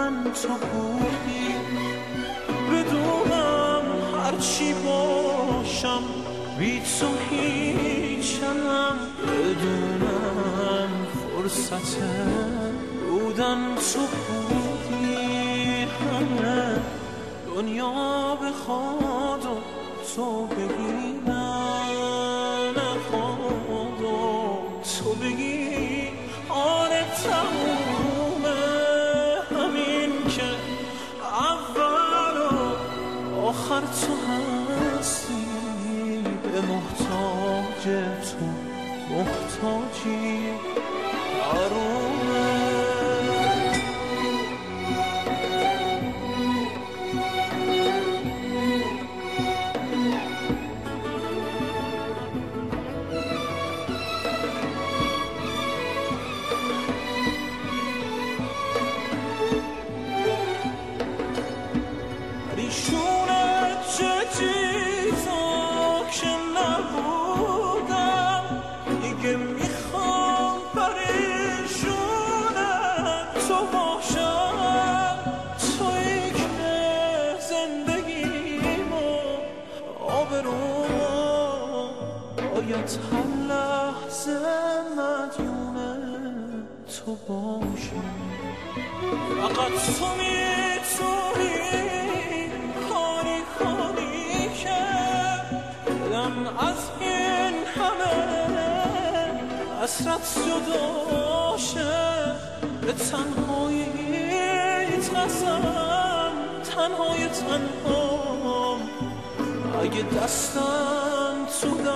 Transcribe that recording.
من تو بودی، بدونم هرچی باشم بی تو هیچم، بدونم فرصت بودن تو بودی، همه دنیا بخواد و تو بگی نه نخواد و تو بگی آره تمومه، همین که اول و آخر تو هستی، به محتاج تو محتاجی آرومه. هر لحظه مدیون تو باشی، فقط تو میتونی کاری کنی که دلم از این همه حسرت جدا شه، به تنهاییت قسم تنهای تنهام، اگه دستم تو